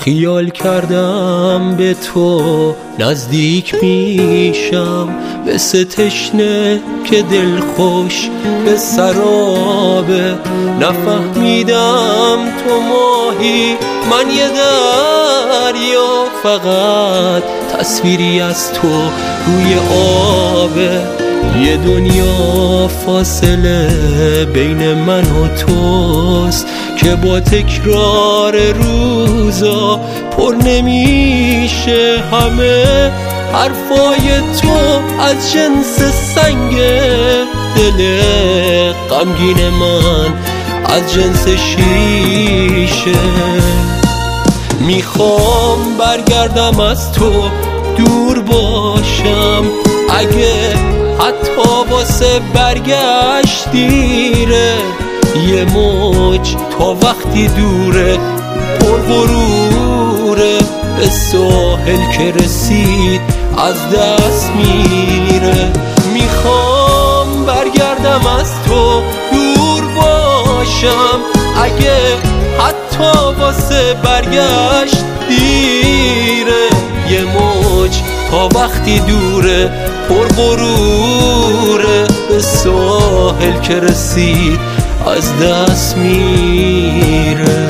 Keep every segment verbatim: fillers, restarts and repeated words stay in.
خیال کردم به تو نزدیک میشم، مثل تشنه که دل خوش به سرابه. نفهمیدم تو ماهی من یه دریا، فقط تصویری از تو روی آبه. یه دنیا فاصله بین من و توست که با تکرار روزا پر نمیشه. همه حرفای تو از جنس سنگ، دل غمگین من از جنس شیشه. میخوام برگردم از تو دور باشم، اگه حتی واسه برگشت دیره. یه موج تا وقتی دوره پر غروره، به ساحل که رسید از دست میره. میخوام برگردم از تو دور باشم، اگه حتی واسه برگشت دیره. یه موج تا وقتی دوره پر غروره، به ساحل که رسید از دست میره.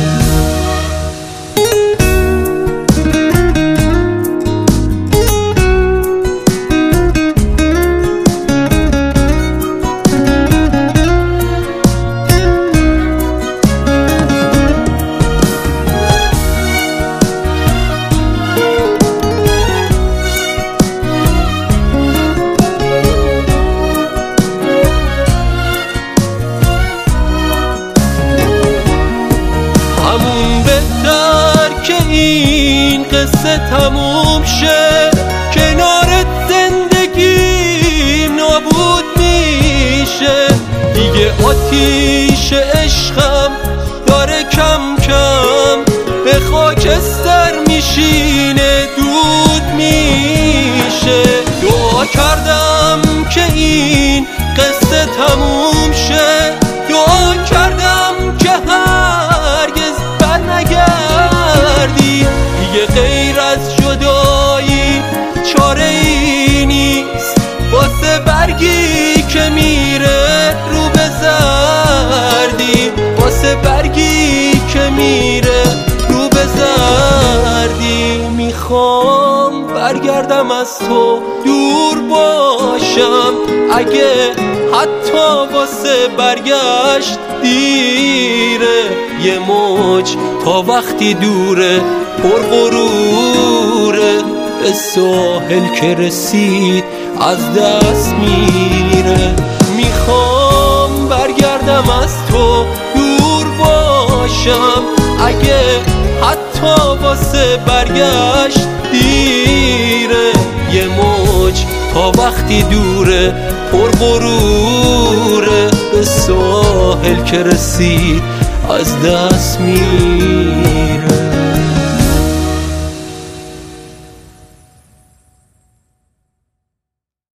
این قصه تموم شه، کنارت زندگیم نابود میشه. دیگه آتیش عشقم داره کم کم به خاکستر میشینه، دود میشه. دعا کردم که این قصه تموم شه، دعا کردم که هرگز برنگردی. دیگه غیر از جدایی چاره ای نیست، واسه برگی که میره رو به زردی، واسه برگی که میره رو به زردی. میخوام برگردم از تو دور باشم، اگه حتی واسه برگشت دیره. یه موج تا وقتی دوره پر غروره، به ساحل که رسید از دست میره. میخوام برگردم از تو دور باشم، اگه حتی واسه برگشت دیره. یه موج تا وقتی دوره پر غروره، به ساحل که رسید از دست میره.